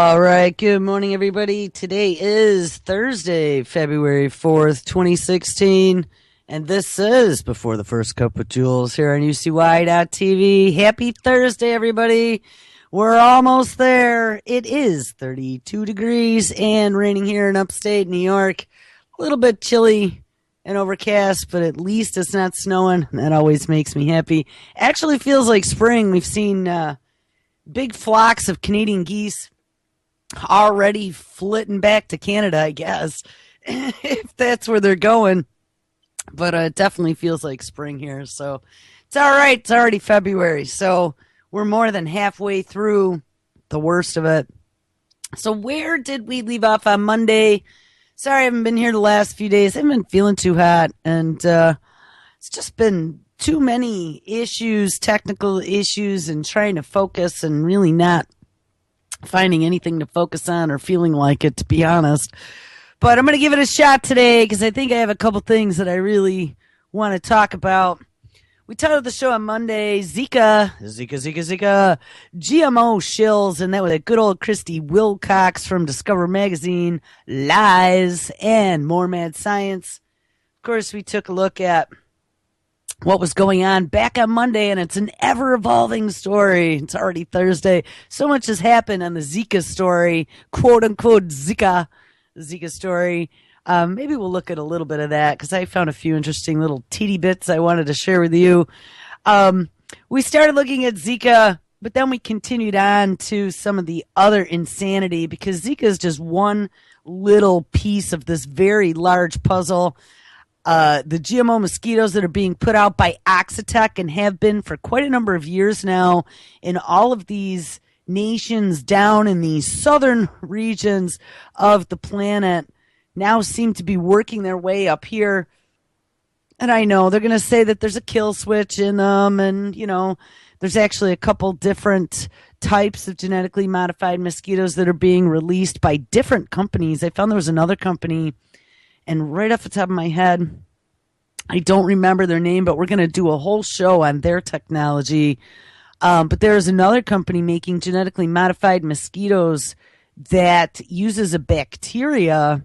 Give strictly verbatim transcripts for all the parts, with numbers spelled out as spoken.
All right, good morning, everybody. Today is Thursday, February fourth, twenty sixteen, and this is Before the First Cup with Jules here on U C Y dot T V. Happy Thursday, everybody. We're almost there. It is thirty-two degrees and raining here in upstate New York. A little bit chilly and overcast, but at least it's not snowing. That always makes me happy. Actually feels like spring. We've seen uh, big flocks of Canadian geese already flitting back to Canada, I guess, if that's where they're going. But uh, it definitely feels like spring here. So it's all right. It's already February. So we're more than halfway through the worst of it. So where did we leave off on Monday? Sorry, I haven't been here the last few days. I haven't been feeling too hot. And uh, it's just been too many issues, technical issues, and trying to focus and really not finding anything to focus on or feeling like it, to be honest. But I'm going to give it a shot today because I think I have a couple things that I really want to talk about. We titled the show on Monday, Zika, Zika, Zika, Zika, G M O shills, and that was a good old Christy Wilcox from Discover Magazine, Lies, and More Mad Science. Of course, we took a look at what was going on back on Monday, and it's an ever-evolving story. It's already Thursday. So much has happened on the Zika story, quote-unquote Zika, Zika story. Um, maybe we'll look at a little bit of that because I found a few interesting little teeny bits I wanted to share with you. Um, we started looking at Zika, but then we continued on to some of the other insanity because Zika is just one little piece of this very large puzzle. Uh, the G M O mosquitoes that are being put out by Oxitec and have been for quite a number of years now in all of these nations down in the southern regions of the planet now seem to be working their way up here. And I know they're going to say that there's a kill switch in them, and, you know, there's actually a couple different types of genetically modified mosquitoes that are being released by different companies. I found there was another company, and right off the top of my head, I don't remember their name, but we're going to do a whole show on their technology. Um, but there is another company making genetically modified mosquitoes that uses a bacteria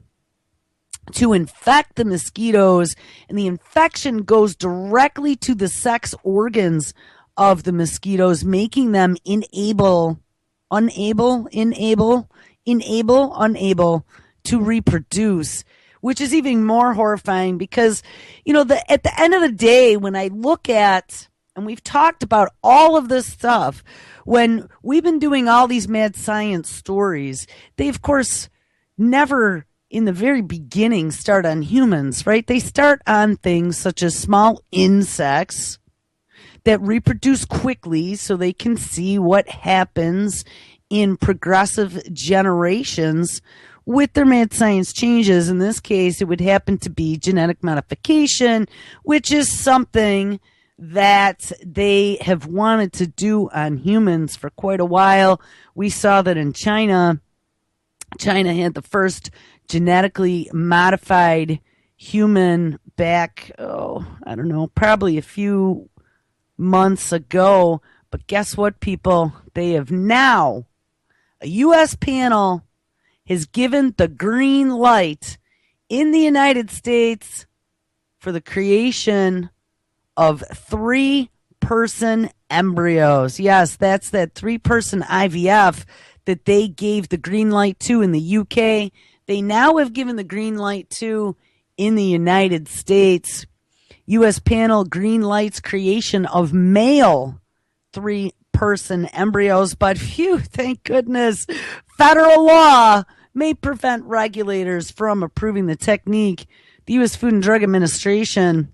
to infect the mosquitoes, and the infection goes directly to the sex organs of the mosquitoes, making them unable, unable, unable, unable, unable to reproduce, which is even more horrifying because, you know, the, at the end of the day, when I look at, and we've talked about all of this stuff, when we've been doing all these mad science stories, they, of course, never in the very beginning start on humans, right? They start on things such as small insects that reproduce quickly so they can see what happens in progressive generations with their mad science changes. In this case, it would happen to be genetic modification, which is something that they have wanted to do on humans for quite a while. We saw that in China. China had the first genetically modified human back, oh, I don't know, probably a few months ago. But guess what, people? They have now, a U S panel has given the green light in the United States for the creation of three-person embryos. Yes, that's that three-person I V F that they gave the green light to in the U K. They now have given the green light to in the United States. U S panel green lights creation of male three-person embryos. But phew, thank goodness, federal law may prevent regulators from approving the technique. The U S Food and Drug Administration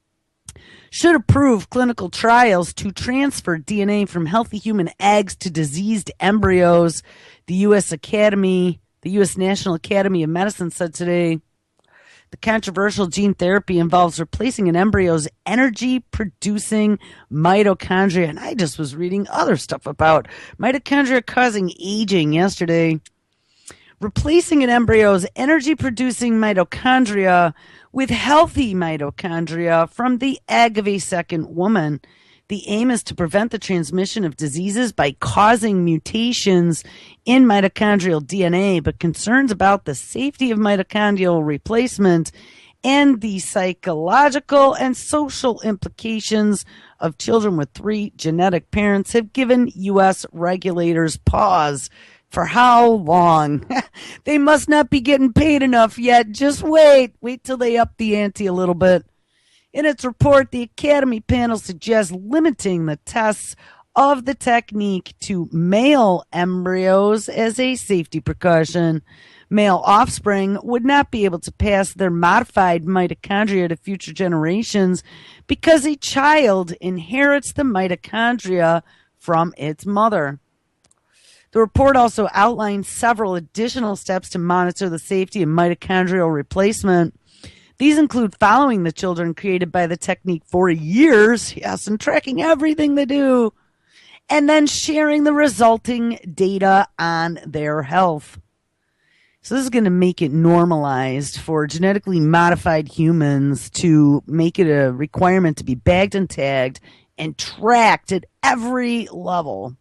should approve clinical trials to transfer D N A from healthy human eggs to diseased embryos. The U S Academy, the U S National Academy of Medicine said today the controversial gene therapy involves replacing an embryo's energy-producing mitochondria. And I just was reading other stuff about mitochondria causing aging yesterday. Replacing an embryo's energy-producing mitochondria with healthy mitochondria from the egg of a second woman. The aim is to prevent the transmission of diseases by causing mutations in mitochondrial D N A, but concerns about the safety of mitochondrial replacement and the psychological and social implications of children with three genetic parents have given U S regulators pause. For how long? They must not be getting paid enough yet. Just wait. Wait till they up the ante a little bit. In its report, the Academy panel suggests limiting the tests of the technique to male embryos as a safety precaution. Male offspring would not be able to pass their modified mitochondria to future generations because a child inherits the mitochondria from its mother. The report also outlines several additional steps to monitor the safety of mitochondrial replacement. These include following the children created by the technique for years, yes, and tracking everything they do, and then sharing the resulting data on their health. So this is going to make it normalized for genetically modified humans to make it a requirement to be bagged and tagged and tracked at every level.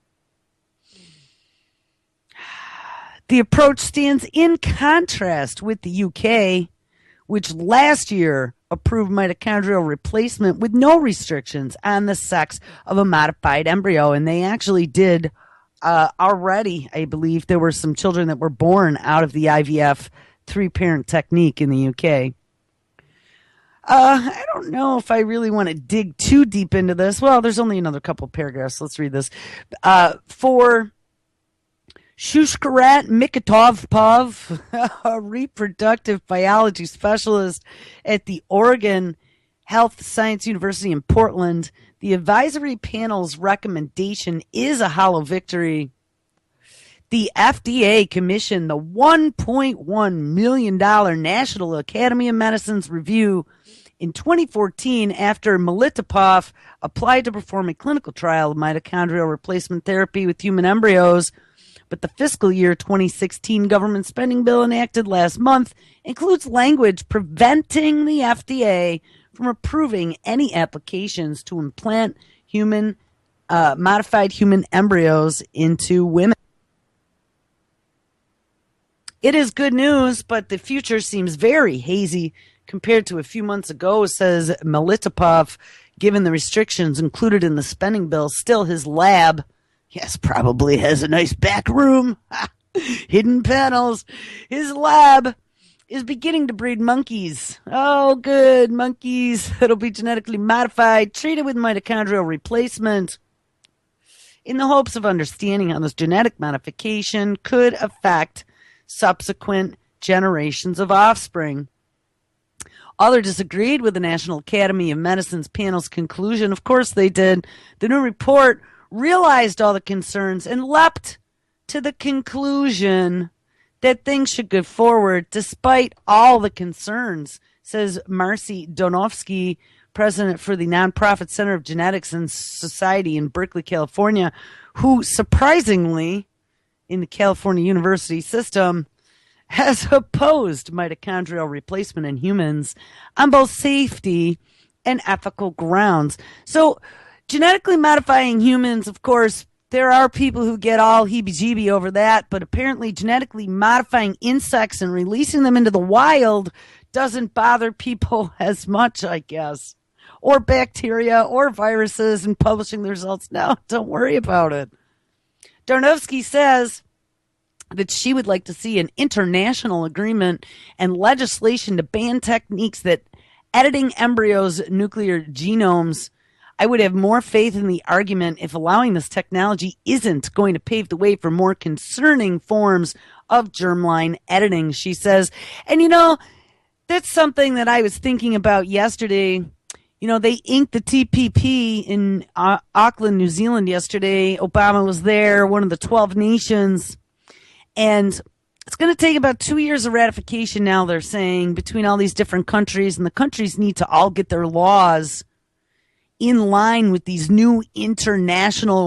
The approach stands in contrast with the U K, which last year approved mitochondrial replacement with no restrictions on the sex of a modified embryo. And they actually did uh, already, I believe, there were some children that were born out of the I V F three-parent technique in the U K. Uh, I don't know if I really want to dig too deep into this. Well, there's only another couple paragraphs. Let's read this. Uh, for Shushkarat Mikatovpov, a reproductive biology specialist at the Oregon Health Science University in Portland, the advisory panel's recommendation is a hollow victory. The F D A commissioned the one point one million dollars National Academy of Medicine's review in twenty fourteen after Melitopov applied to perform a clinical trial of mitochondrial replacement therapy with human embryos. But the fiscal year twenty sixteen government spending bill enacted last month includes language preventing the F D A from approving any applications to implant human, uh, modified human embryos into women. It is good news, but the future seems very hazy compared to a few months ago, says Melitopov, given the restrictions included in the spending bill. Still, his lab, yes, probably has a nice back room, hidden panels. His lab is beginning to breed monkeys. Oh, good, monkeys that'll be genetically modified, treated with mitochondrial replacement, in the hopes of understanding how this genetic modification could affect subsequent generations of offspring. Others disagreed with the National Academy of Medicine's panel's conclusion. Of course they did. The new report realized all the concerns and leapt to the conclusion that things should go forward despite all the concerns, says Marcy Donovsky, president for the nonprofit Center of Genetics and Society in Berkeley, California, who surprisingly, in the California University system, has opposed mitochondrial replacement in humans on both safety and ethical grounds. So, genetically modifying humans, of course, there are people who get all heebie-jeebie over that, but apparently genetically modifying insects and releasing them into the wild doesn't bother people as much, I guess. Or bacteria or viruses and publishing the results. No, don't worry about it. Darnovsky says that she would like to see an international agreement and legislation to ban techniques that editing embryos' nuclear genomes. I would have more faith in the argument if allowing this technology isn't going to pave the way for more concerning forms of germline editing, she says. And, you know, that's something that I was thinking about yesterday. You know, they inked the T P P in uh, Auckland, New Zealand yesterday. Obama was there, one of the twelve nations. And it's going to take about two years of ratification now, they're saying, between all these different countries. And the countries need to all get their laws in line with these new international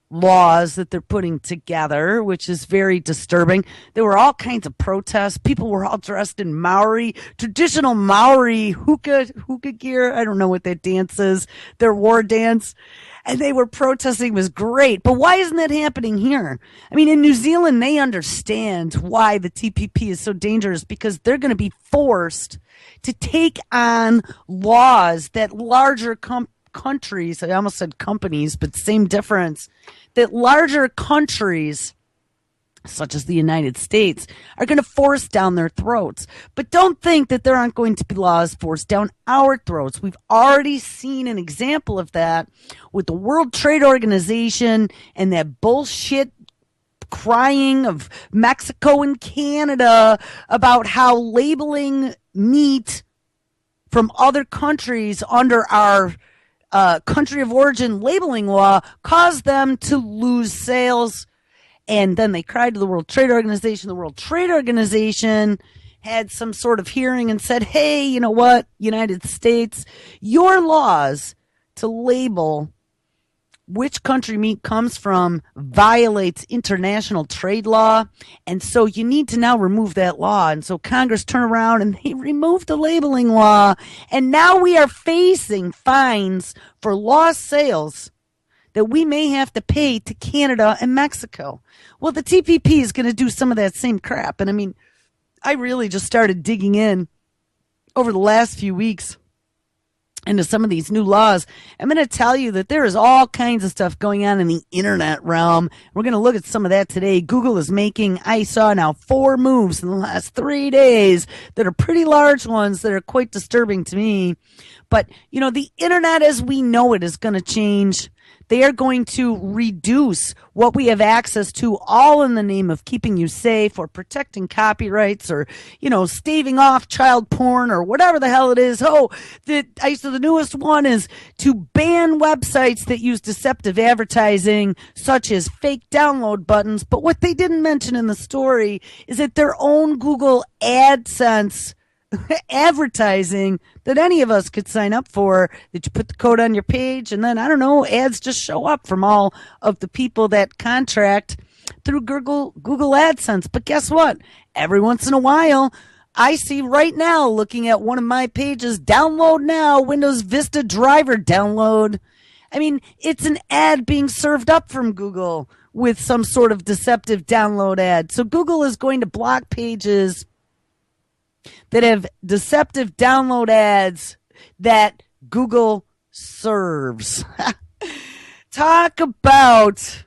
laws that they're putting together, which is very disturbing. There were all kinds of protests. People were all dressed in Maori, traditional Maori hookah, hookah gear. I don't know what that dance is, their war dance. And they were protesting. It was great. But why isn't that happening here? I mean, in New Zealand, they understand why the T P P is so dangerous, because they're going to be forced to take on laws that larger com- countries, I almost said companies, but same difference, that larger countries such as the United States are going to force down their throats. But don't think that there aren't going to be laws forced down our throats. We've already seen an example of that with the World Trade Organization and that bullshit crying of Mexico and Canada about how labeling meat from other countries under our uh, country of origin labeling law caused them to lose sales. And then they cried to the World Trade Organization. The World Trade Organization had some sort of hearing and said, hey, you know what, United States, your laws to label which country meat comes from violates international trade law. And so you need to now remove that law. And so Congress turned around and they removed the labeling law. And now we are facing fines for lost sales that we may have to pay to Canada and Mexico. Well, the T P P is going to do some of that same crap. And I mean, I really just started digging in over the last few weeks into some of these new laws. I'm going to tell you that there is all kinds of stuff going on in the internet realm. We're going to look at some of that today. Google is making, I saw now, four moves in the last three days that are pretty large ones that are quite disturbing to me. But, you know, the internet as we know it is going to change. They are going to reduce what we have access to, all in the name of keeping you safe or protecting copyrights or, you know, staving off child porn or whatever the hell it is. Oh, the, I, so the newest one is to ban websites that use deceptive advertising, such as fake download buttons. But what they didn't mention in the story is that their own Google AdSense advertising that any of us could sign up for, that you put the code on your page and then, I don't know, ads just show up from all of the people that contract through Google Google AdSense. But guess what? Every once in a while, I see right now, looking at one of my pages, download now, Windows Vista driver download. I mean, it's an ad being served up from Google with some sort of deceptive download ad. So Google is going to block pages that have deceptive download ads that Google serves. Talk about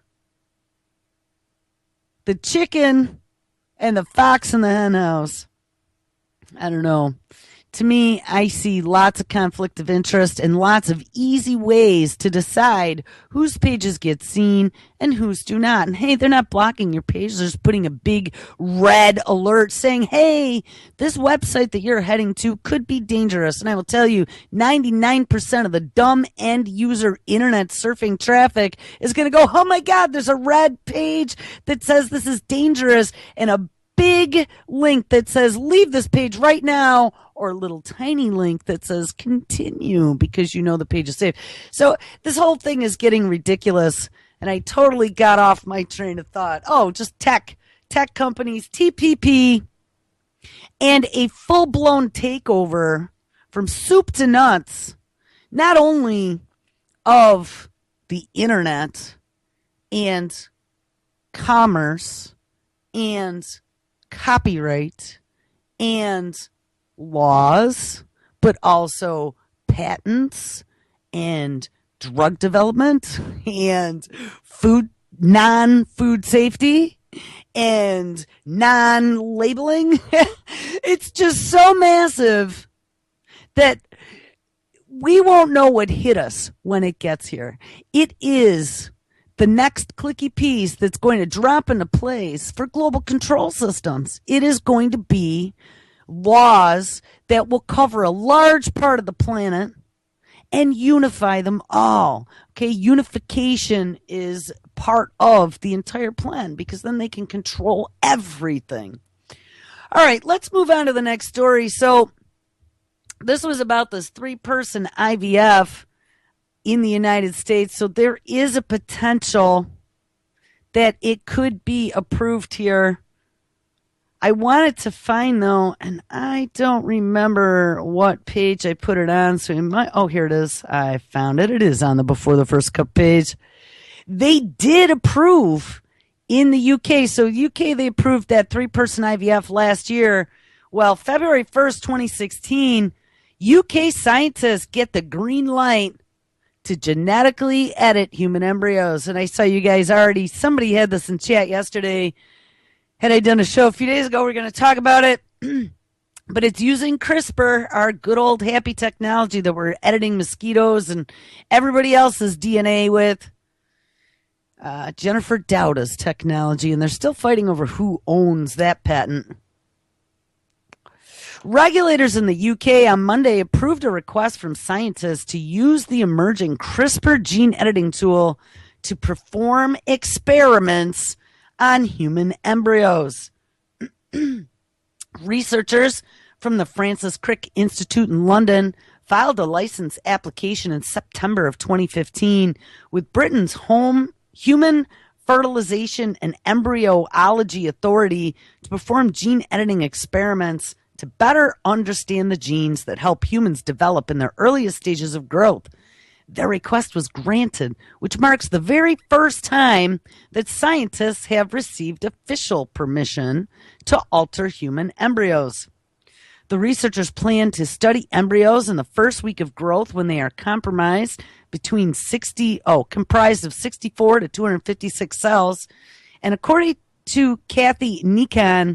the chicken and the fox in the hen house. I don't know. To me, I see lots of conflict of interest and lots of easy ways to decide whose pages get seen and whose do not. And hey, they're not blocking your page. They're just putting a big red alert saying, hey, this website that you're heading to could be dangerous. And I will tell you, ninety-nine percent of the dumb end user internet surfing traffic is going to go, oh my God, there's a red page that says this is dangerous, and a big link that says leave this page right now, or a little tiny link that says continue because you know the page is safe. So this whole thing is getting ridiculous, and I totally got off my train of thought. Oh, just tech, tech companies, T P P, and a full-blown takeover from soup to nuts, not only of the internet and commerce and copyright and laws, but also patents and drug development and food, non-food safety and non-labeling. It's just so massive that we won't know what hit us when it gets here. It is the next clicky piece that's going to drop into place for global control systems. It is going to be laws that will cover a large part of the planet and unify them all. Okay, unification is part of the entire plan because then they can control everything. All right, let's move on to the next story. So this was about this three-person I V F in the United States. So there is a potential that it could be approved here. I wanted to find, though, and I don't remember what page I put it on. So we might, oh, here it is. I found it. It is on the Before the First Cup page. They did approve in the U K. So U K, they approved that three-person I V F last year. Well, February first, twenty sixteen, U K scientists get the green light to genetically edit human embryos. And I saw you guys already, somebody had this in chat yesterday. Had I done a show a few days ago, we're going to talk about it. But it's using CRISPR, our good old happy technology that we're editing mosquitoes and everybody else's D N A with. Uh, Jennifer Doudna's technology, and they're still fighting over who owns that patent. Regulators in the U K on Monday approved a request from scientists to use the emerging CRISPR gene editing tool to perform experiments on human embryos. Researchers from the Francis Crick Institute in London filed a license application in September of twenty fifteen with Britain's Home Human Fertilization and Embryology Authority to perform gene editing experiments to better understand the genes that help humans develop in their earliest stages of growth. Their request was granted, which marks the very first time that scientists have received official permission to alter human embryos. The researchers plan to study embryos in the first week of growth when they are compromised between sixty, oh, comprised of sixty-four to two hundred fifty-six cells. And according to Kathy Nikan,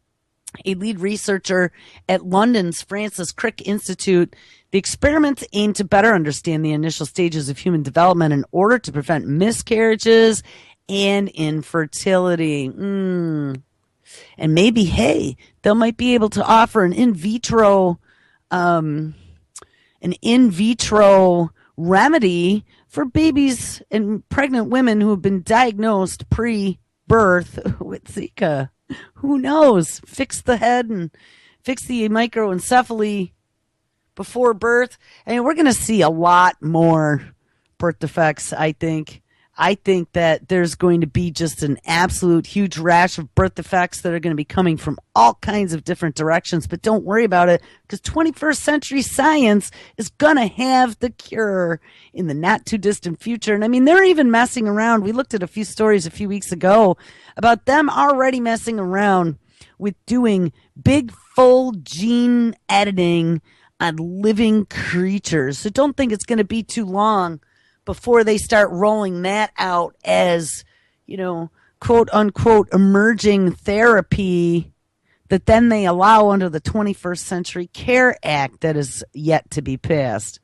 a lead researcher at London's Francis Crick Institute, the experiments aim to better understand the initial stages of human development in order to prevent miscarriages and infertility. Mm. And maybe, hey, they might be able to offer an in vitro, um, an in vitro remedy for babies and pregnant women who have been diagnosed pre-birth with Zika. Who knows? Fix the head and fix the microencephaly before birth. I mean, we're going to see a lot more birth defects, I think. I think that there's going to be just an absolute huge rash of birth defects that are going to be coming from all kinds of different directions. But don't worry about it, because twenty-first century science is going to have the cure in the not too distant future. And I mean, they're even messing around. We looked at a few stories a few weeks ago about them already messing around with doing big full gene editing on living creatures. So don't think it's going to be too long before they start rolling that out as, you know, quote unquote emerging therapy that then they allow under the twenty-first Century Care Act that is yet to be passed.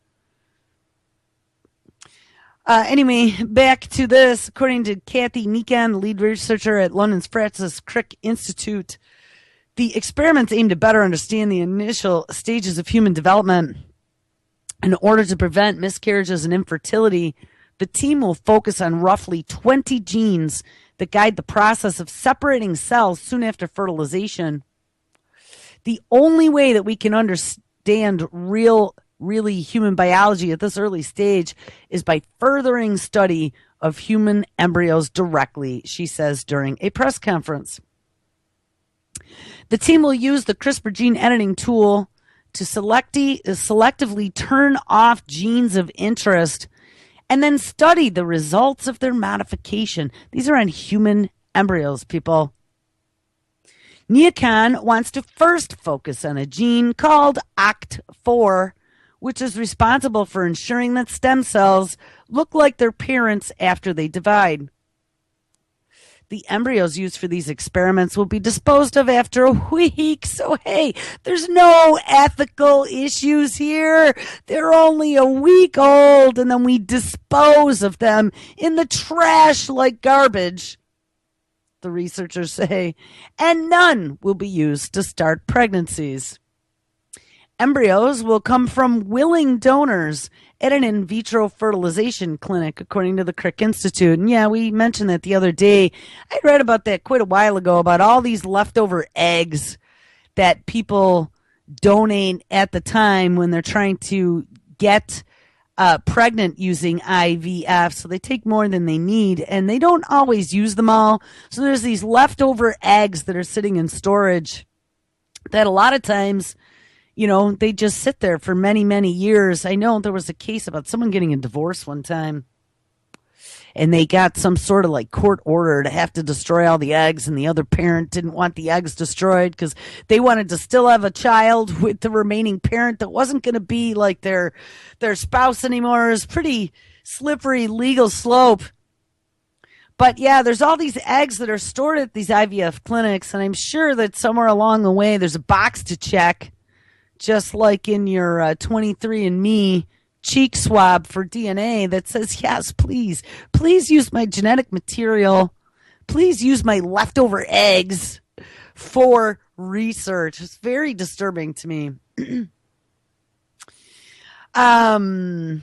Uh, anyway, back to this. According to Kathy Nikan, the lead researcher at London's Francis Crick Institute, the experiments aim to better understand the initial stages of human development. In order to prevent miscarriages and infertility, the team will focus on roughly twenty genes that guide the process of separating cells soon after fertilization. The only way that we can understand real, really human biology at this early stage is by furthering study of human embryos directly, she says during a press conference. The team will use the CRISPR gene editing tool to selectively, selectively turn off genes of interest and then study the results of their modification. These are on human embryos, people. Nikan wants to first focus on a gene called A C T four, which is responsible for ensuring that stem cells look like their parents after they divide. The embryos used for these experiments will be disposed of after a week. So, hey, there's no ethical issues here. They're only a week old, and then we dispose of them in the trash like garbage, the researchers say, and none will be used to start pregnancies. Embryos will come from willing donors at an in vitro fertilization clinic, according to the Crick Institute. And yeah, we mentioned that the other day. I read about that quite a while ago, about all these leftover eggs that people donate at the time when they're trying to get uh, pregnant using I V F, so they take more than they need, and they don't always use them all. So there's these leftover eggs that are sitting in storage that a lot of times, you know, they just sit there for many, many years. I know there was a case about someone getting a divorce one time, and they got some sort of like court order to have to destroy all the eggs, and the other parent didn't want the eggs destroyed because they wanted to still have a child with the remaining parent that wasn't going to be like their their spouse anymore. It was pretty slippery legal slope. But yeah, there's all these eggs that are stored at these I V F clinics, and I'm sure that somewhere along the way there's a box to check, just like in your uh, twenty-three and me cheek swab for D N A that says, yes, please, please use my genetic material. Please use my leftover eggs for research. It's very disturbing to me. um,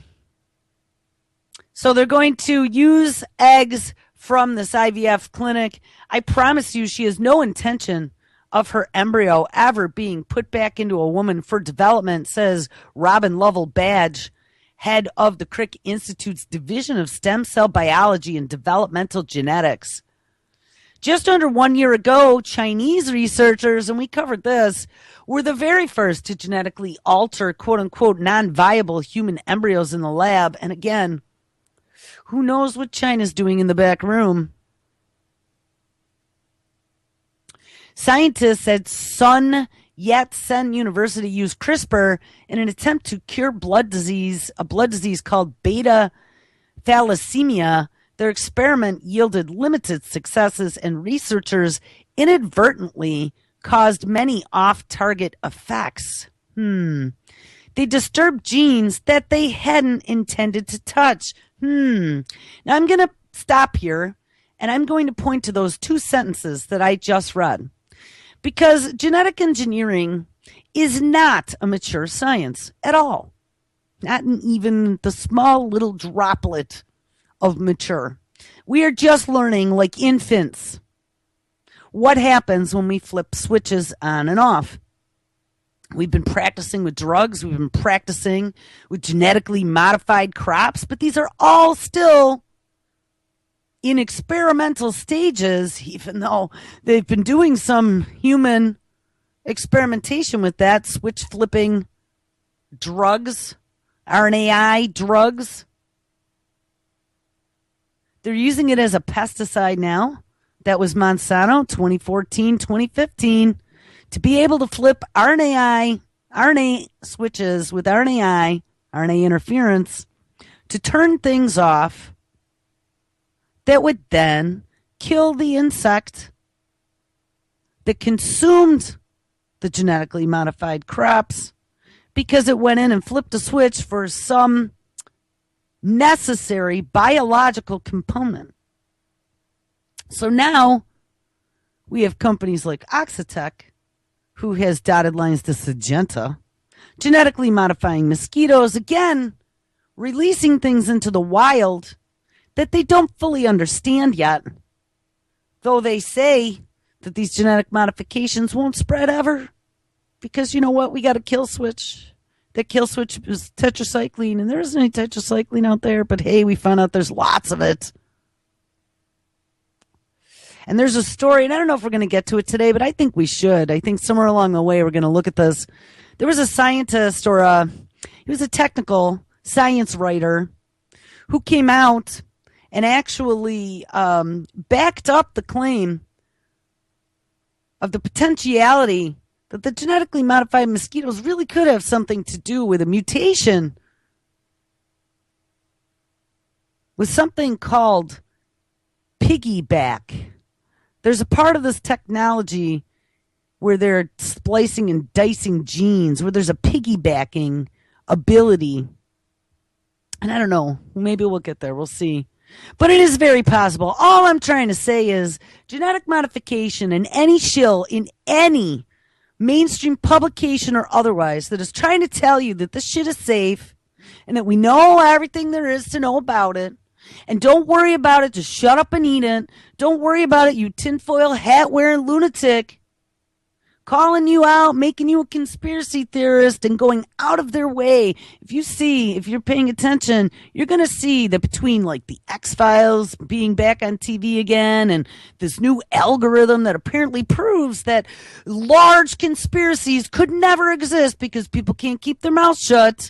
so they're going to use eggs from this I V F clinic. I promise you, she has no intention of her embryo ever being put back into a woman for development, says Robin Lovell Badge, head of the Crick Institute's Division of Stem Cell Biology and Developmental Genetics. Just under one year ago, Chinese researchers, and we covered this, were the very first to genetically alter quote-unquote non-viable human embryos in the lab. And again, who knows what China's doing in the back room? Scientists at Sun Yat-sen University used CRISPR in an attempt to cure blood disease, a blood disease called beta thalassemia. Their experiment yielded limited successes, and researchers inadvertently caused many off-target effects. Hmm. They disturbed genes that they hadn't intended to touch. Hmm. Now I'm going to stop here, and I'm going to point to those two sentences that I just read. Because genetic engineering is not a mature science at all. Not in even the small little droplet of mature. We are just learning, like infants, what happens when we flip switches on and off. We've been practicing with drugs. We've been practicing with genetically modified crops, but these are all still in experimental stages, even though they've been doing some human experimentation with that, switch flipping drugs, R N A I drugs. They're using it as a pesticide now. That was Monsanto, twenty fourteen, twenty fifteen, to be able to flip R N A I, R N A switches with R N A I, R N A interference, to turn things off that would then kill the insect that consumed the genetically modified crops because it went in and flipped a switch for some necessary biological component. So now we have companies like Oxitec, who has dotted lines to Syngenta, genetically modifying mosquitoes, again, releasing things into the wild that they don't fully understand yet, though they say that these genetic modifications won't spread ever, because you know what? We got a kill switch. That kill switch is tetracycline, and there isn't any tetracycline out there, but hey, we found out there's lots of it. And there's a story, and I don't know if we're going to get to it today, but I think we should. I think somewhere along the way we're going to look at this. There was a scientist, or a, he was a technical science writer, who came out and actually um, backed up the claim of the potentiality that the genetically modified mosquitoes really could have something to do with a mutation with something called piggyback. There's a part of this technology where they're splicing and dicing genes, where there's a piggybacking ability. And I don't know, maybe we'll get there, we'll see. But it is very possible. All I'm trying to say is genetic modification and any shill in any mainstream publication or otherwise that is trying to tell you that this shit is safe and that we know everything there is to know about it, and don't worry about it, just shut up and eat it. Don't worry about it, you tinfoil hat wearing lunatic. calling you out, making you a conspiracy theorist, and going out of their way. If you see, if you're paying attention, you're going to see that between like the X-Files being back on T V again and this new algorithm that apparently proves that large conspiracies could never exist because people can't keep their mouths shut.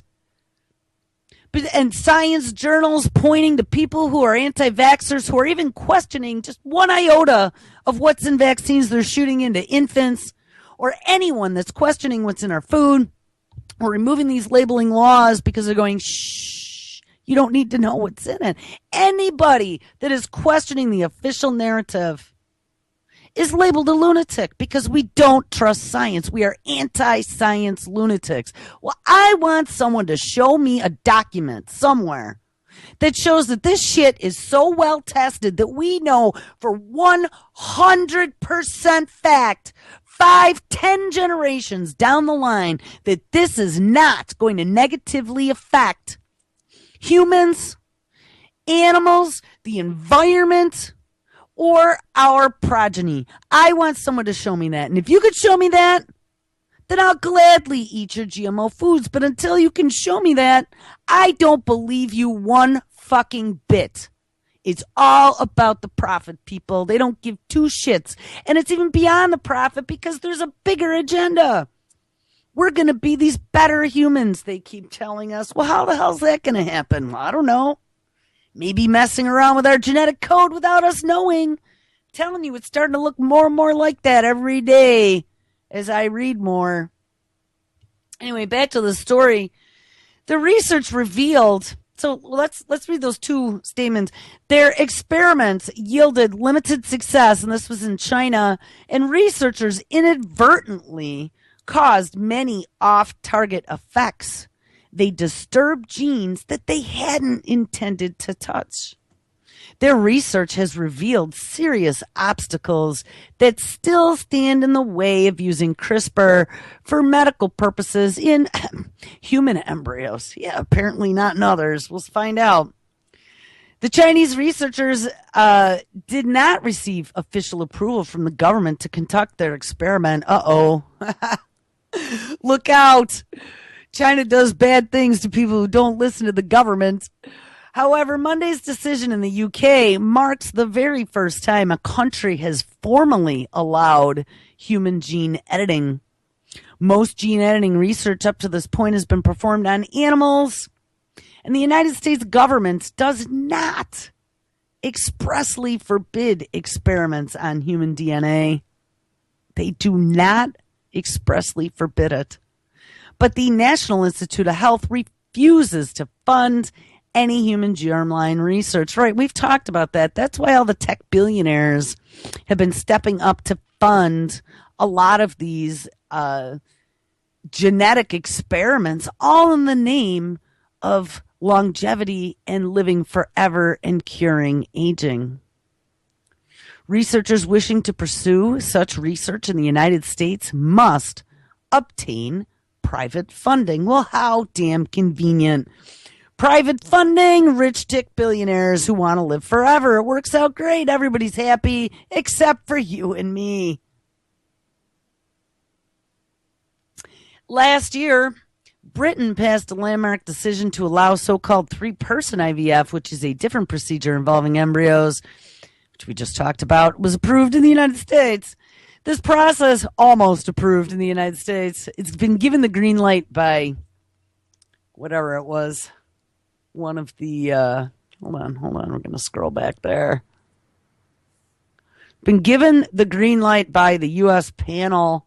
And science journals pointing to people who are anti-vaxxers who are even questioning just one iota of what's in vaccines they're shooting into infants, or anyone that's questioning what's in our food, or removing these labeling laws because they're going, shh, you don't need to know what's in it. Anybody that is questioning the official narrative is labeled a lunatic because we don't trust science. We are anti-science lunatics. Well, I want someone to show me a document somewhere that shows that this shit is so well tested that we know for one hundred percent fact, five, ten generations down the line, that this is not going to negatively affect humans, animals, the environment, or our progeny. I want someone to show me that. And if you could show me that, then I'll gladly eat your G M O foods. But until you can show me that, I don't believe you one fucking bit. It's all about the profit, people. They don't give two shits. And it's even beyond the profit because there's a bigger agenda. We're going to be these better humans, they keep telling us. Well, how the hell's that going to happen? Well, I don't know. Maybe messing around with our genetic code without us knowing. I'm telling you, it's starting to look more and more like that every day as I read more. Anyway, back to the story. The research revealed, so let's let's read those two statements. Their experiments yielded limited success, and this was in China, and researchers inadvertently caused many off-target effects. They disturbed genes that they hadn't intended to touch. Their research has revealed serious obstacles that still stand in the way of using CRISPR for medical purposes in human embryos. Yeah, apparently not in others. We'll find out. The Chinese researchers uh, did not receive official approval from the government to conduct their experiment. Uh-oh. Look out. China does bad things to people who don't listen to the government. However, Monday's decision in the U K marks the very first time a country has formally allowed human gene editing. Most gene editing research up to this point has been performed on animals, and the United States government does not expressly forbid experiments on human D N A. They do not expressly forbid it. But the National Institute of Health refuses to fund any human germline research. Right, we've talked about that. That's why all the tech billionaires have been stepping up to fund a lot of these uh, genetic experiments, all in the name of longevity and living forever and curing aging. Researchers wishing to pursue such research in the United States must obtain private funding. Well, how damn convenient. Private funding, rich dick billionaires who want to live forever. It works out great. Everybody's happy except for you and me. Last year, Britain passed a landmark decision to allow so-called three-person I V F, which is a different procedure involving embryos, which we just talked about, was approved in the United States. This process, almost approved in the United States, it's been given the green light by whatever it was. One of the, uh, hold on, hold on, we're going to scroll back there. Been given the green light by the U S panel,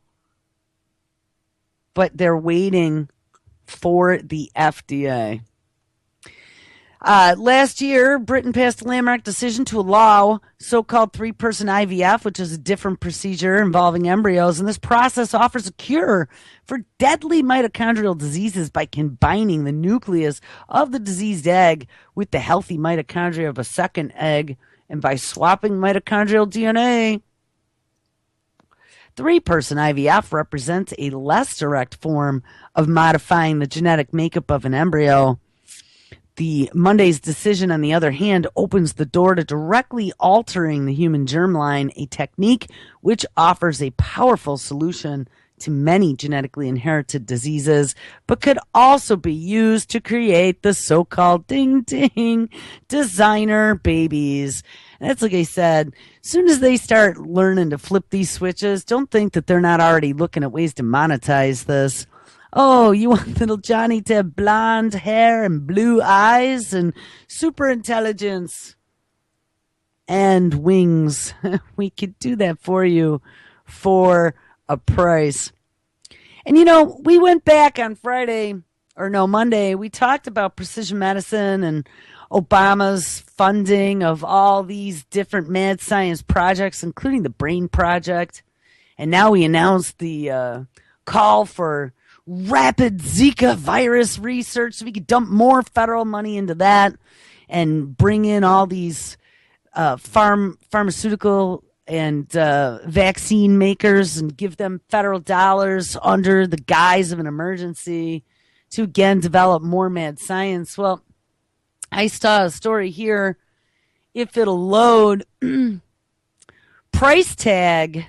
but they're waiting for the F D A. Uh, last year, Britain passed a landmark decision to allow so-called three-person I V F, which is a different procedure involving embryos, and this process offers a cure for deadly mitochondrial diseases by combining the nucleus of the diseased egg with the healthy mitochondria of a second egg, and by swapping mitochondrial D N A. Three-person I V F represents a less direct form of modifying the genetic makeup of an embryo, The Monday's decision, on the other hand, opens the door to directly altering the human germline, a technique which offers a powerful solution to many genetically inherited diseases, but could also be used to create the so-called ding ding designer babies. And that's like I said, as soon as they start learning to flip these switches, don't think that they're not already looking at ways to monetize this. Oh, you want little Johnny to have blonde hair and blue eyes and super intelligence and wings. We could do that for you for a price. And you know, we went back on Friday, or no, Monday, we talked about precision medicine and Obama's funding of all these different mad science projects, including the Brain Project. And now we announced the uh, call for rapid Zika virus research so we could dump more federal money into that and bring in all these uh, farm pharmaceutical and uh, vaccine makers and give them federal dollars under the guise of an emergency to, again, develop more mad science. Well, I saw a story here, if it'll load, price tag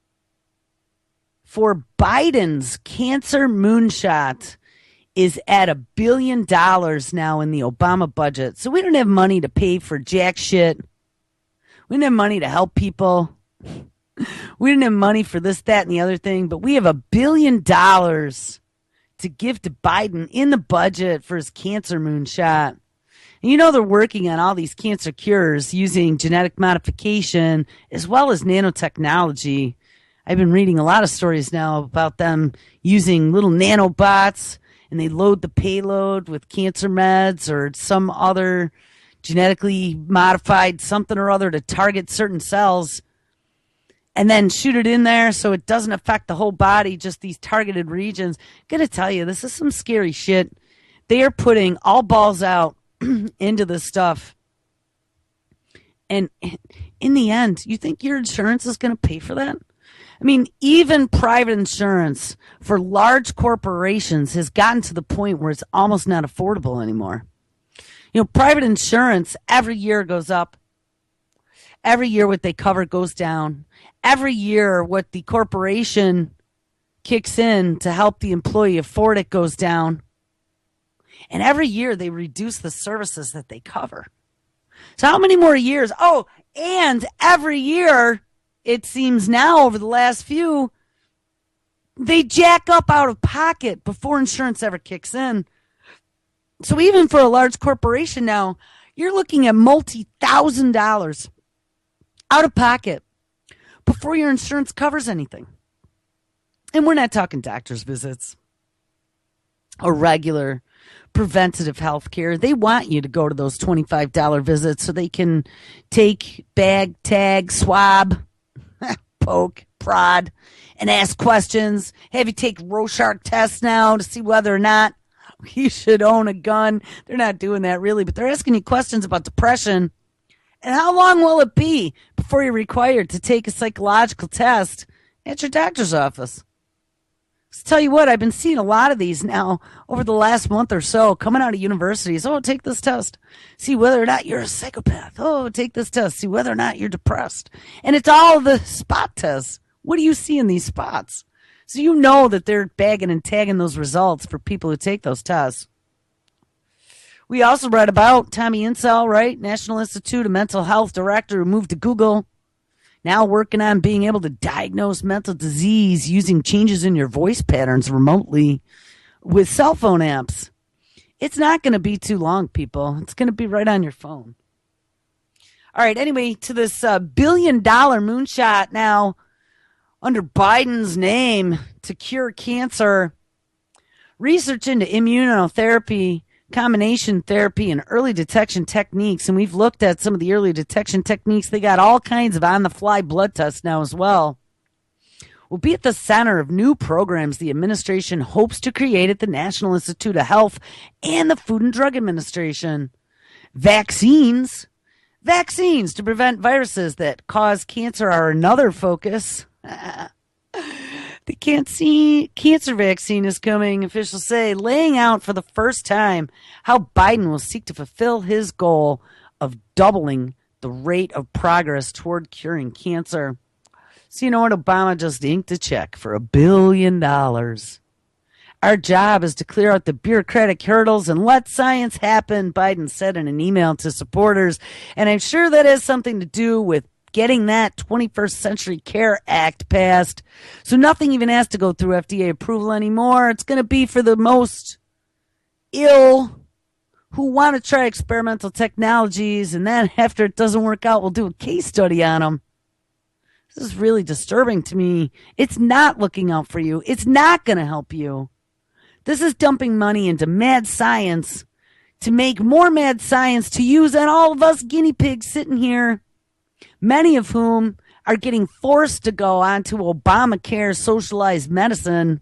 for Biden's cancer moonshot is at a billion dollars now in the Obama budget. So we don't have money to pay for jack shit. We don't have money to help people. We didn't have money for this, that, and the other thing, but we have a billion dollars to give to Biden in the budget for his cancer moonshot. And you know they're working on all these cancer cures using genetic modification as well as nanotechnology. I've been reading a lot of stories now about them using little nanobots, and they load the payload with cancer meds or some other genetically modified something or other to target certain cells, and then shoot it in there so it doesn't affect the whole body, just these targeted regions. I'm going to tell you, this is some scary shit. They are putting all balls out into this stuff. And in the end, you think your insurance is going to pay for that? I mean, even private insurance for large corporations has gotten to the point where it's almost not affordable anymore. You know, private insurance every year goes up. Every year what they cover goes down. Every year what the corporation kicks in to help the employee afford it goes down. And every year they reduce the services that they cover. So how many more years? Oh, and every year, it seems now over the last few, they jack up out of pocket before insurance ever kicks in. So even for a large corporation now, you're looking at multi-thousand dollars out of pocket before your insurance covers anything. And we're not talking doctor's visits or regular preventative health care. They want you to go to those twenty-five dollars visits so they can take, bag, tag, swab, poke, prod, and ask questions. Have you take Rorschach tests now to see whether or not you should own a gun? They're not doing that really, but they're asking you questions about depression. And how long will it be before you're required to take a psychological test at your doctor's office? So tell you what, I've been seeing a lot of these now over the last month or so coming out of universities. Oh, take this test. See whether or not you're a psychopath. Oh, take this test. See whether or not you're depressed. And it's all the spot tests. What do you see in these spots? So you know that they're bagging and tagging those results for people who take those tests. We also read about Tommy Insel, right? National Institute of Mental Health director who moved to Google. Now working on being able to diagnose mental disease using changes in your voice patterns remotely with cell phone apps. It's not going to be too long, people. It's going to be right on your phone. All right, anyway, to this uh, billion-dollar moonshot now under Biden's name to cure cancer. Research into immunotherapy, combination therapy, and early detection techniques. And we've looked at some of the early detection techniques. They got all kinds of on-the-fly blood tests now as well. Will be at the center of new programs the administration hopes to create at the National Institute of Health and the Food and Drug Administration. Vaccines. Vaccines to prevent viruses that cause cancer are another focus. The can't see cancer vaccine is coming, officials say, laying out for the first time how Biden will seek to fulfill his goal of doubling the rate of progress toward curing cancer. So you know what? Obama just inked a check for a billion dollars. Our job is to clear out the bureaucratic hurdles and let science happen, Biden said in an email to supporters. And I'm sure that has something to do with getting that twenty-first Century Care Act passed. So nothing even has to go through F D A approval anymore. It's going to be for the most ill who want to try experimental technologies. And then after it doesn't work out, we'll do a case study on them. This is really disturbing to me. It's not looking out for you. It's not going to help you. This is dumping money into mad science to make more mad science to use on all of us guinea pigs sitting here, many of whom are getting forced to go onto Obamacare socialized medicine,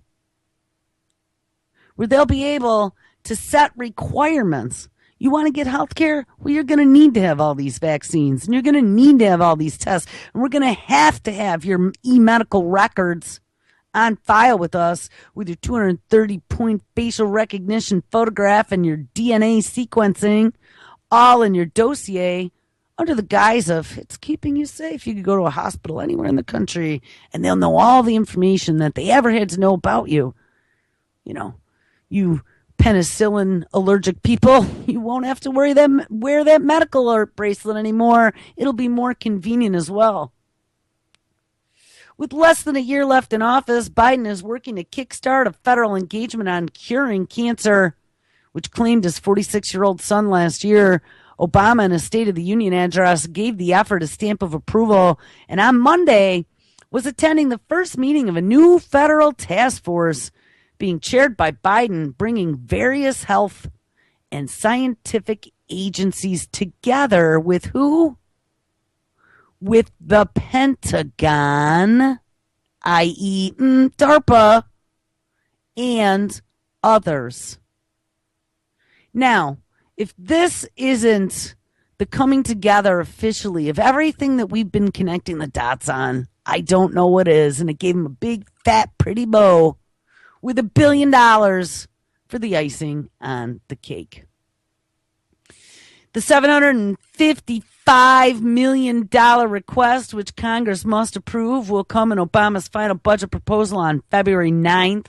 where they'll be able to set requirements. You want to get health care? Well, you're going to need to have all these vaccines, and you're going to need to have all these tests, and we're going to have to have your e-medical records on file with us with your two hundred thirty point facial recognition photograph and your D N A sequencing all in your dossier under the guise of it's keeping you safe. You could go to a hospital anywhere in the country and they'll know all the information that they ever had to know about you. You know, you penicillin allergic people, you won't have to worry them wear that medical alert bracelet anymore. It'll be more convenient as well. With less than a year left in office, Biden is working to kickstart a federal engagement on curing cancer, which claimed his forty-six-year-old son last year. Obama, in a State of the Union address, gave the effort a stamp of approval, and on Monday was attending the first meeting of a new federal task force being chaired by Biden, bringing various health and scientific agencies together with who? With the Pentagon, that is. Mm, DARPA, and others. Now, if this isn't the coming together officially of everything that we've been connecting the dots on, I don't know what is. And it gave him a big, fat, pretty bow with a billion dollars for the icing on the cake. The seven hundred fifty-five million dollars request, which Congress must approve, will come in Obama's final budget proposal on February ninth.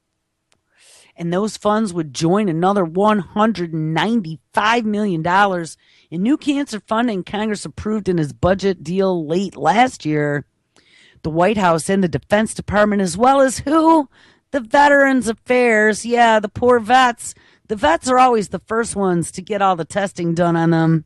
And those funds would join another one hundred ninety-five million dollars in new cancer funding Congress approved in his budget deal late last year. The White House and the Defense Department, as well as who? The Veterans Affairs. Yeah, the poor vets. The vets are always the first ones to get all the testing done on them.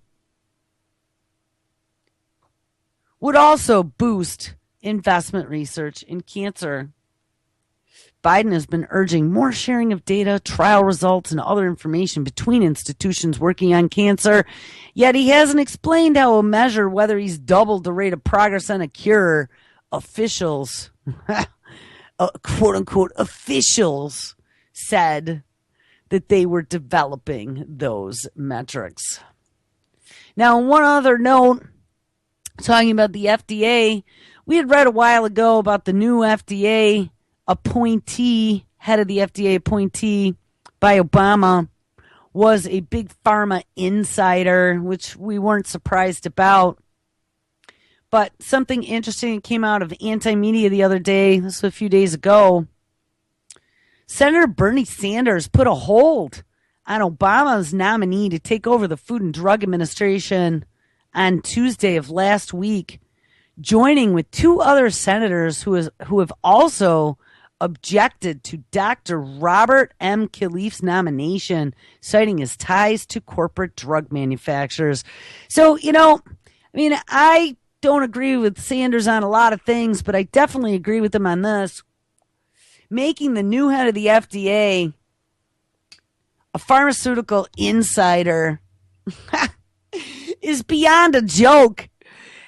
Would also boost investment research in cancer. Biden has been urging more sharing of data, trial results, and other information between institutions working on cancer, yet he hasn't explained how he'll measure whether he's doubled the rate of progress on a cure. Officials, uh, quote-unquote officials, said that they were developing those metrics. Now, on one other note, talking about the F D A, we had read a while ago about the new F D A appointee, head of the F D A appointee by Obama, was a big pharma insider, which we weren't surprised about. But something interesting came out of Anti-Media the other day, this was a few days ago. Senator Bernie Sanders put a hold on Obama's nominee to take over the Food and Drug Administration on Tuesday of last week, joining with two other senators who, is, who have also objected to Doctor Robert M. Khalif's nomination, citing his ties to corporate drug manufacturers. So, you know, I mean, I don't agree with Sanders on a lot of things, but I definitely agree with him on this. Making the new head of the F D A a pharmaceutical insider is beyond a joke.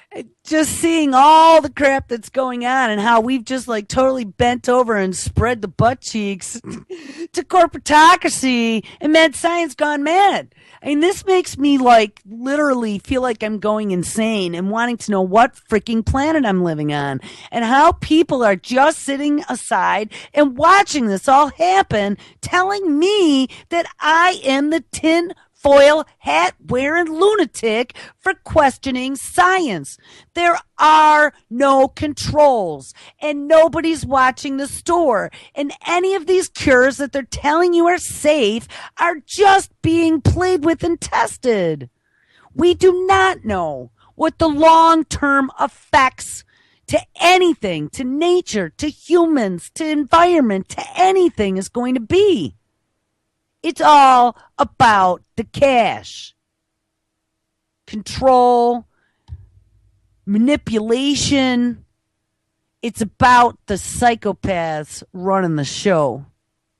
just seeing all the crap that's going on and how we've just like totally bent over and spread the butt cheeks to corporatocracy and mad science gone mad. I mean, this makes me like literally feel like I'm going insane and wanting to know what freaking planet I'm living on and how people are just sitting aside and watching this all happen, telling me that I am the tin foil hat wearing lunatic for questioning science. There are no controls and nobody's watching the store, and any of these cures that they're telling you are safe are just being played with and tested. We do not know what the long-term effects to anything, to nature, to humans, to environment, to anything is going to be. It's all about the cash, control, manipulation. It's about the psychopaths running the show.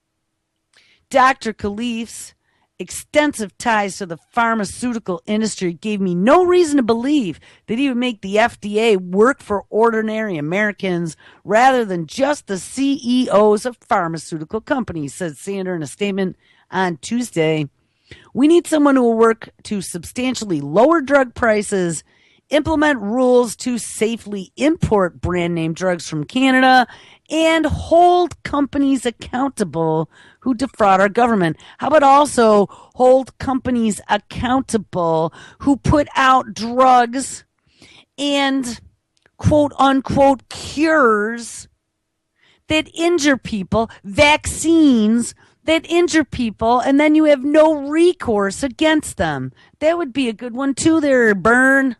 Doctor Khalif's extensive ties to the pharmaceutical industry gave me no reason to believe that he would make the F D A work for ordinary Americans rather than just the C E Os of pharmaceutical companies, said Sander in a statement on Tuesday. We need someone who will work to substantially lower drug prices, implement rules to safely import brand name drugs from Canada, and hold companies accountable who defraud our government. How about also hold companies accountable who put out drugs and quote unquote cures that injure people, vaccines that injure people, and then you have no recourse against them. That would be a good one too there, Byrne.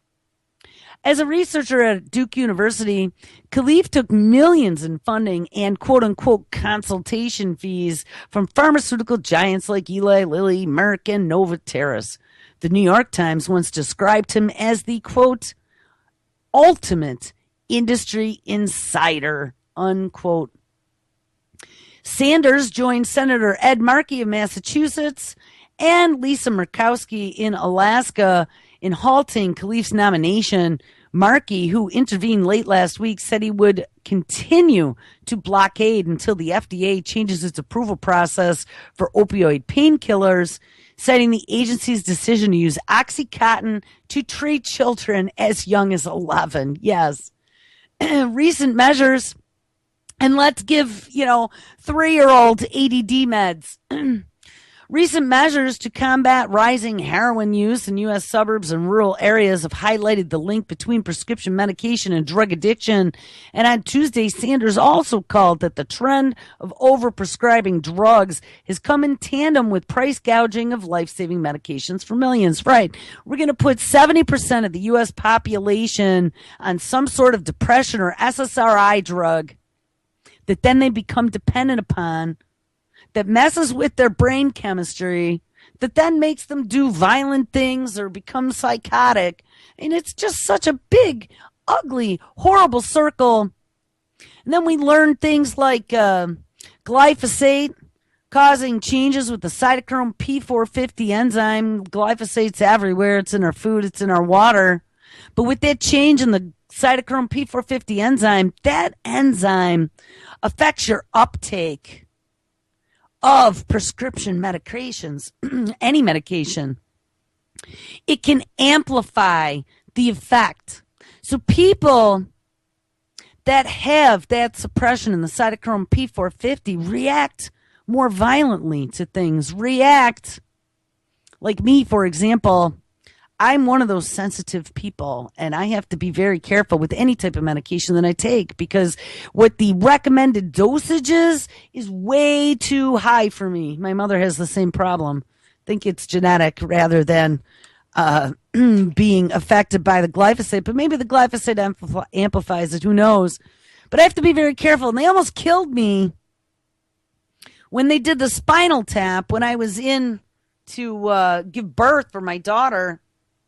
As a researcher at Duke University, Khalif took millions in funding and quote-unquote consultation fees from pharmaceutical giants like Eli Lilly, Merck, and Novartis. The New York Times once described him as the, quote, ultimate industry insider, unquote. Sanders joined Senator Ed Markey of Massachusetts and Lisa Murkowski in Alaska in halting Khalif's nomination. Markey, who intervened late last week, said he would continue to blockade until the F D A changes its approval process for opioid painkillers, citing the agency's decision to use OxyContin to treat children as young as eleven. Yes. Recent measures. And let's give, you know, three-year-old A D D meds. Recent measures to combat rising heroin use in U S suburbs and rural areas have highlighted the link between prescription medication and drug addiction. And on Tuesday, Sanders also called that the trend of overprescribing drugs has come in tandem with price gouging of life-saving medications for millions. Right. We're going to put seventy percent of the U S population on some sort of depression or S S R I drug that then they become dependent upon, that messes with their brain chemistry, that then makes them do violent things or become psychotic. And it's just such a big, ugly, horrible circle. And then we learn things like uh, glyphosate causing changes with the cytochrome P four fifty enzyme. Glyphosate's everywhere. It's in our food. It's in our water. But with that change in the cytochrome P four fifty enzyme, that enzyme affects your uptake of prescription medications, any medication. It can amplify the effect. So people that have that suppression in the cytochrome P four fifty react more violently to things, react like me, for example. I'm one of those sensitive people, and I have to be very careful with any type of medication that I take because what the recommended dosage is is way too high for me. My mother has the same problem. I think it's genetic rather than uh, being affected by the glyphosate, but maybe the glyphosate ampl- amplifies it. Who knows? But I have to be very careful, and they almost killed me when they did the spinal tap when I was in to uh, give birth for my daughter.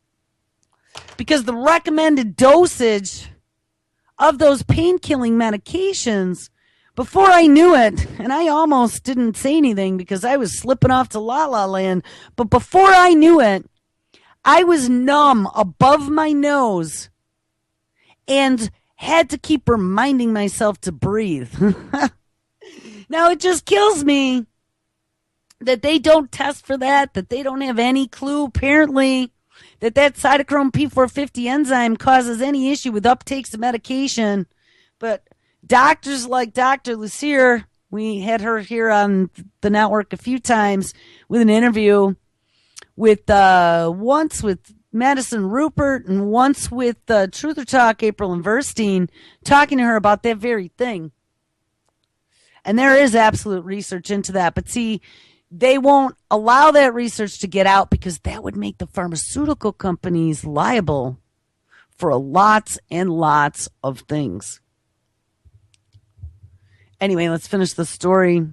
Because the recommended dosage of those pain-killing medications, before I knew it, and I almost didn't say anything because I was slipping off to La La Land, but before I knew it, I was numb above my nose and had to keep reminding myself to breathe. Now it just kills me that they don't test for that, that they don't have any clue, apparently, that that cytochrome P four fifty enzyme causes any issue with uptakes of medication. But doctors like Doctor Lucier, we had her here on the network a few times with an interview with uh, once with Madison Rupert and once with uh, Truth or Talk, April and Verstein, talking to her about that very thing. And there is absolute research into that. But see, they won't allow that research to get out because that would make the pharmaceutical companies liable for lots and lots of things. Anyway, let's finish the story.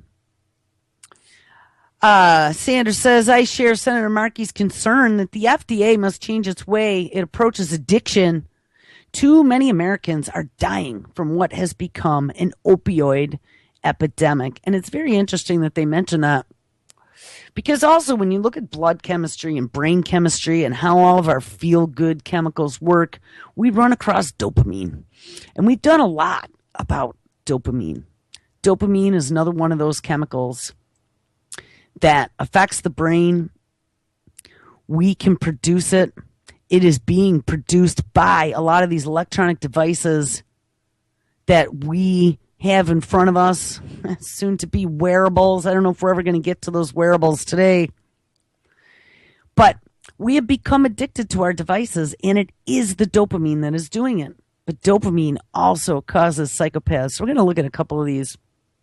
Uh, Sanders says, I share Senator Markey's concern that the F D A must change its way it approaches addiction. Too many Americans are dying from what has become an opioid epidemic. And it's very interesting that they mention that. Because also when you look at blood chemistry and brain chemistry and how all of our feel-good chemicals work, we run across dopamine. And we've done a lot about dopamine. Dopamine is another one of those chemicals that affects the brain. We can produce it. It is being produced by a lot of these electronic devices that we have in front of us, soon to be wearables. I don't know if we're ever going to get to those wearables today. But we have become addicted to our devices, and it is the dopamine that is doing it. But dopamine also causes psychopaths. So we're going to look at a couple of these.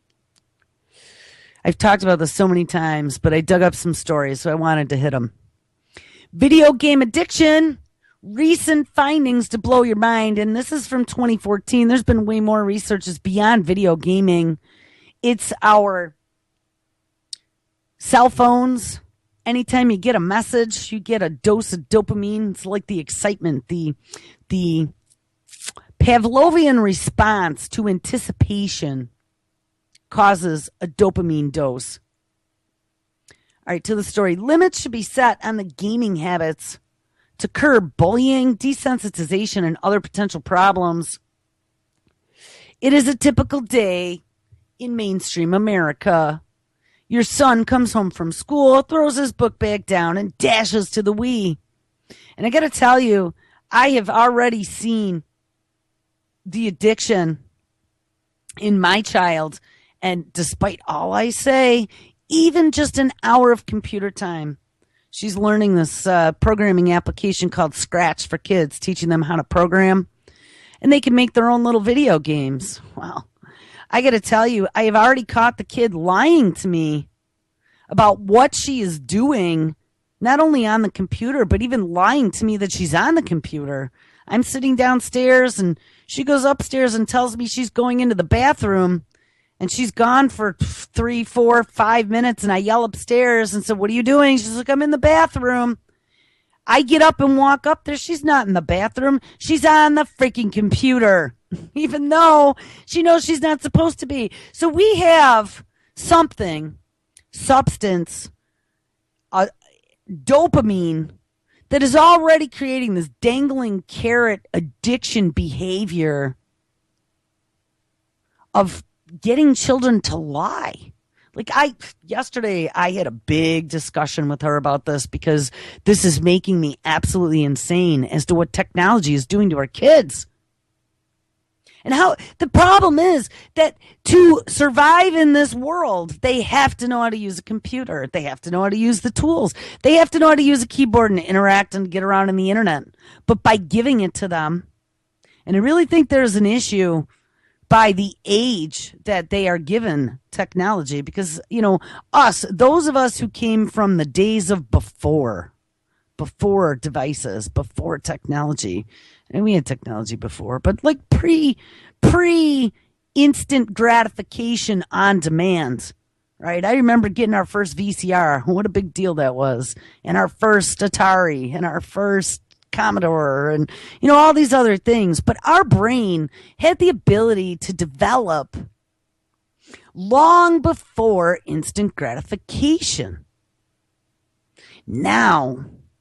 I've talked about this so many times, but I dug up some stories, so I wanted to hit them. Video game addiction, recent findings to blow your mind. And this is from twenty fourteen. There's been way more researches beyond video gaming. It's our cell phones. Anytime you get a message, you get a dose of dopamine. It's like the excitement, the, the Pavlovian response to anticipation causes a dopamine dose. All right, to the story. Limits should be set on the gaming habits to curb bullying, desensitization, and other potential problems. It is a typical day in mainstream America. Your son comes home from school, throws his book bag down, and dashes to the Wii. And I got to tell you, I have already seen the addiction in my child. And despite all I say, even just an hour of computer time, she's learning this uh, programming application called Scratch for kids, teaching them how to program. And they can make their own little video games. Well, I got to tell you, I have already caught the kid lying to me about what she is doing, not only on the computer, but even lying to me that she's on the computer. I'm sitting downstairs and she goes upstairs and tells me she's going into the bathroom. And she's gone for three, four, five minutes, and I yell upstairs and said, what are you doing? She's like, I'm in the bathroom. I get up and walk up there. She's not in the bathroom. She's on the freaking computer, even though she knows she's not supposed to be. So we have something, substance, uh, dopamine, that is already creating this dangling carrot addiction behavior of getting children to lie. Like I, yesterday I had a big discussion with her about this because this is making me absolutely insane as to what technology is doing to our kids. And how the problem is that to survive in this world, they have to know how to use a computer. They have to know how to use the tools. They have to know how to use a keyboard and interact and get around in the internet. But by giving it to them, and I really think there's an issue by the age that they are given technology, because, you know, us, those of us who came from the days of before, before devices, before technology, and we had technology before, but like pre, pre instant gratification on demand, right? I remember getting our first V C R. What a big deal that was. And our first Atari and our first Commodore and, you know, all these other things. But our brain had the ability to develop long before instant gratification. Now,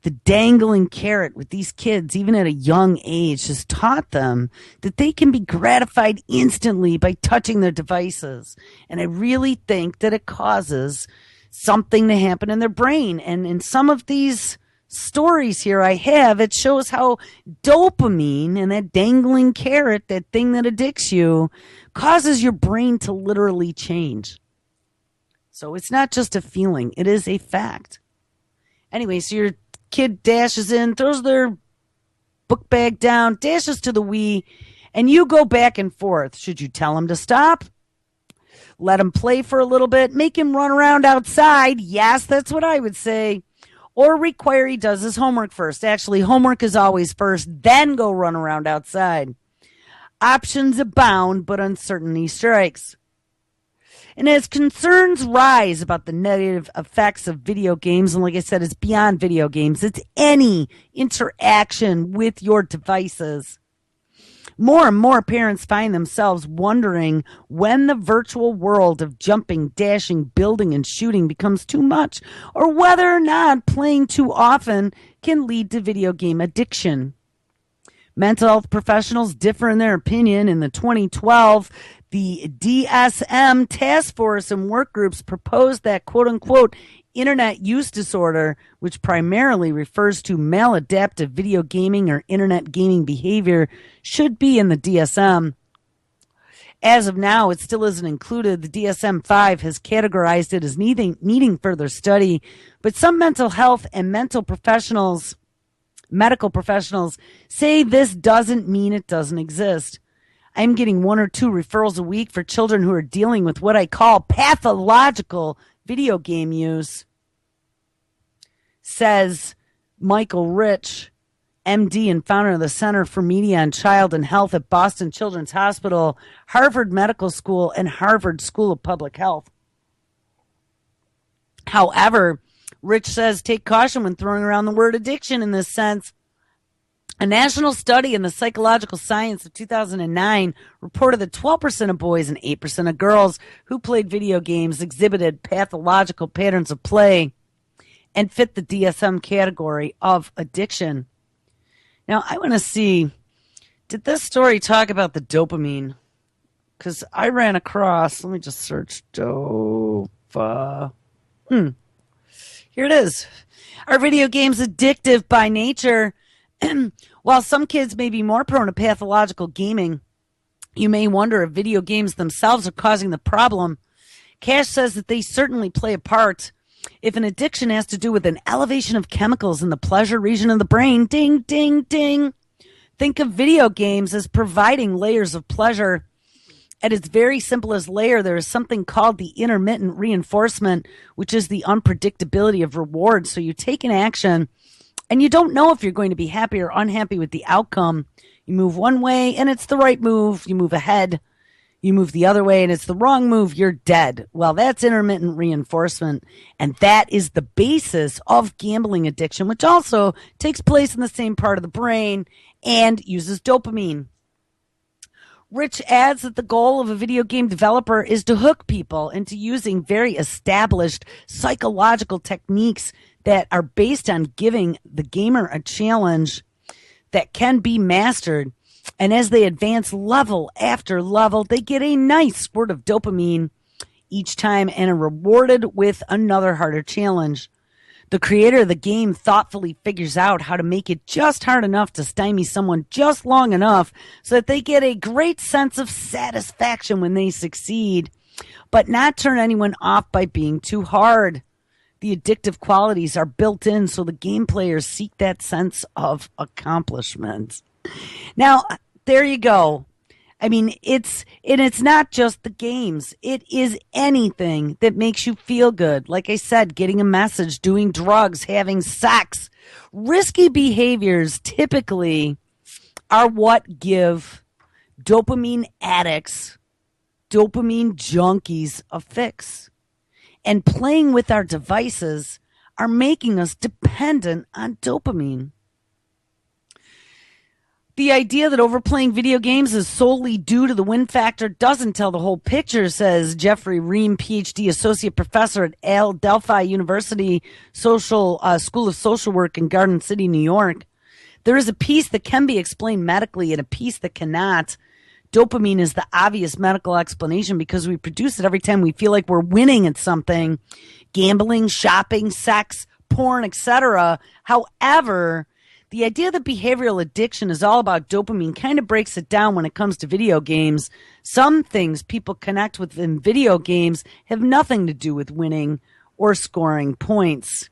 the dangling carrot with these kids, even at a young age, has taught them that they can be gratified instantly by touching their devices. And I really think that it causes something to happen in their brain. And in some of these stories here I have, it shows how dopamine and that dangling carrot, that thing that addicts you, causes your brain to literally change. So it's not just a feeling, it is a fact. Anyway, so your kid dashes in, throws their book bag down, dashes to the Wii, and you go back and forth. Should you tell him to stop? Let him play for a little bit, make him run around outside? Yes, that's what I would say. Or require he does his homework first. Actually, homework is always first, then go run around outside. Options abound, but uncertainty strikes. And as concerns rise about the negative effects of video games, and like I said, it's beyond video games, it's any interaction with your devices. More and more parents find themselves wondering when the virtual world of jumping, dashing, building, and shooting becomes too much, or whether or not playing too often can lead to video game addiction. Mental health professionals differ in their opinion. In the twenty twelve, the D S M task force and work groups proposed that quote-unquote internet use disorder, which primarily refers to maladaptive video gaming or internet gaming behavior, should be in the D S M. As of now, it still isn't included. The D S M five has categorized it as needing, needing further study, but some mental health and mental professionals medical professionals say this doesn't mean it doesn't exist. I'm getting one or two referrals a week for children who are dealing with what I call pathological video game use, says Michael Rich, M D and founder of the Center for Media and Child and Health at Boston Children's Hospital, Harvard Medical School, and Harvard School of Public Health. However, Rich says take caution when throwing around the word addiction in this sense. A national study in the Psychological Science of two thousand nine reported that twelve percent of boys and eight percent of girls who played video games exhibited pathological patterns of play and fit the D S M category of addiction. Now, I want to see, did this story talk about the dopamine? Because I ran across, let me just search dopa. Hmm. Here it is. Are video games addictive by nature? While some kids may be more prone to pathological gaming, you may wonder if video games themselves are causing the problem. Cash says that they certainly play a part. If an addiction has to do with an elevation of chemicals in the pleasure region of the brain, ding, ding, ding. Think of video games as providing layers of pleasure. At its very simplest layer, there is something called the intermittent reinforcement, which is the unpredictability of rewards. So you take an action and you don't know if you're going to be happy or unhappy with the outcome. You move one way and it's the right move. You move ahead. You move the other way and it's the wrong move. You're dead. Well, that's intermittent reinforcement. And that is the basis of gambling addiction, which also takes place in the same part of the brain and uses dopamine. Rich adds that the goal of a video game developer is to hook people into using very established psychological techniques that are based on giving the gamer a challenge that can be mastered. And as they advance level after level, they get a nice squirt of dopamine each time and are rewarded with another harder challenge. The creator of the game thoughtfully figures out how to make it just hard enough to stymie someone just long enough so that they get a great sense of satisfaction when they succeed, but not turn anyone off by being too hard. The addictive qualities are built in so the game players seek that sense of accomplishment. Now, there you go. I mean, it's and it's not just the games. It is anything that makes you feel good. Like I said, getting a message, doing drugs, having sex. Risky behaviors typically are what give dopamine addicts, dopamine junkies a fix. And playing with our devices are making us dependent on dopamine. The idea that overplaying video games is solely due to the win factor doesn't tell the whole picture, says Jeffrey Ream, P H D Associate Professor at Al Delphi University Social uh, School of Social Work in Garden City, New York. There is a piece that can be explained medically and a piece that cannot. Dopamine is the obvious medical explanation because we produce it every time we feel like we're winning at something. Gambling, shopping, sex, porn, et cetera. However, the idea that behavioral addiction is all about dopamine kind of breaks it down when it comes to video games. Some things people connect with in video games have nothing to do with winning or scoring points.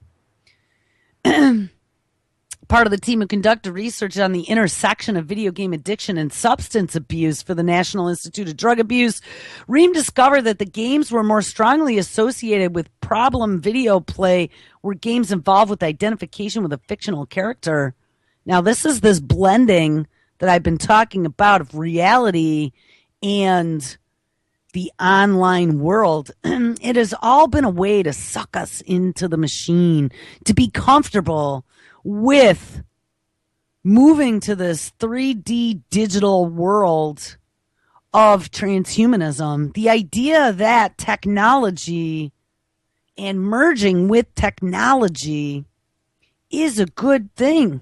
Part of the team who conducted research on the intersection of video game addiction and substance abuse for the National Institute of Drug Abuse, Ream discovered that the games were more strongly associated with problem video play were games involved with identification with a fictional character. Now, this is this blending that I've been talking about of reality and the online world. It has all been a way to suck us into the machine, to be comfortable with moving to this three D digital world of transhumanism. The idea that technology and merging with technology is a good thing.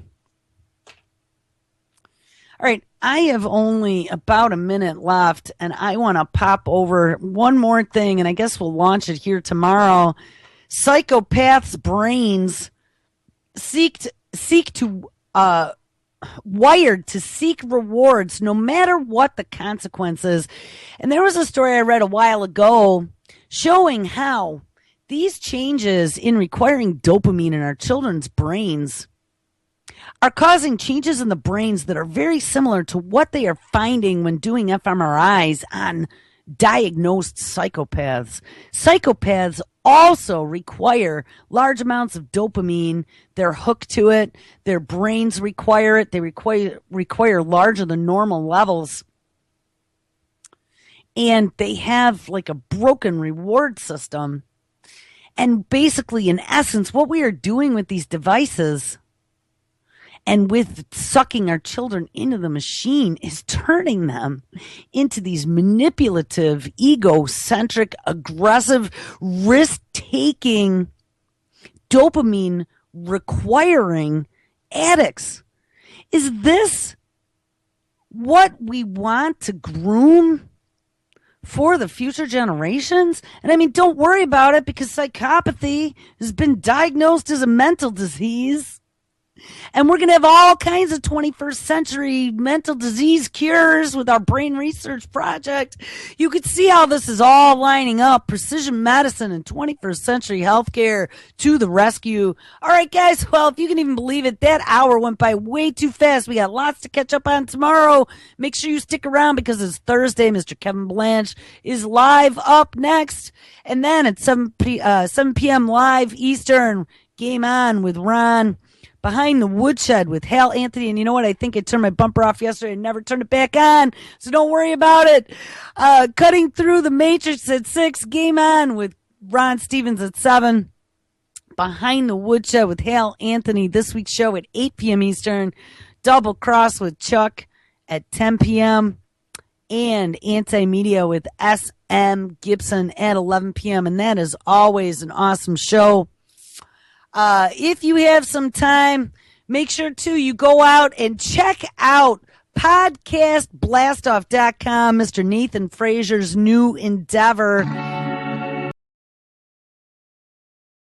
All right, I have only about a minute left, and I want to pop over one more thing, and I guess we'll launch it here tomorrow. Psychopaths' brains seek to, seek to uh, wired to seek rewards no matter what the consequences. And there was a story I read a while ago showing how these changes in requiring dopamine in our children's brains are causing changes in the brains that are very similar to what they are finding when doing fMRIs on diagnosed psychopaths. Psychopaths also require large amounts of dopamine. They're hooked to it. Their brains require it. They require require larger than normal levels. And they have like a broken reward system. And basically, in essence, what we are doing with these devices and with sucking our children into the machine is turning them into these manipulative, egocentric, aggressive, risk-taking, dopamine-requiring addicts. Is this what we want to groom for the future generations? And I mean, don't worry about it because psychopathy has been diagnosed as a mental disease. And we're going to have all kinds of twenty-first century mental disease cures with our brain research project. You could see how this is all lining up. Precision medicine and twenty-first century healthcare to the rescue. All right, guys. Well, if you can even believe it, that hour went by way too fast. We got lots to catch up on tomorrow. Make sure you stick around because it's Thursday. Mister Kevin Blanche is live up next. And then at seven p.m. live Eastern, Game On with Ron. Behind the Woodshed with Hal Anthony. And you know what? I think I turned my bumper off yesterday and never turned it back on. So don't worry about it. Uh, Cutting Through the Matrix at six. Game On with Ron Stevens at seven. Behind the Woodshed with Hal Anthony. This week's show at eight p.m. Eastern. Double Cross with Chuck at ten p.m. And Anti-Media with S M Gibson at eleven p.m. And that is always an awesome show. Uh, if you have some time, make sure, too, you go out and check out podcast blast off dot com, Mister Nathan Frazier's new endeavor.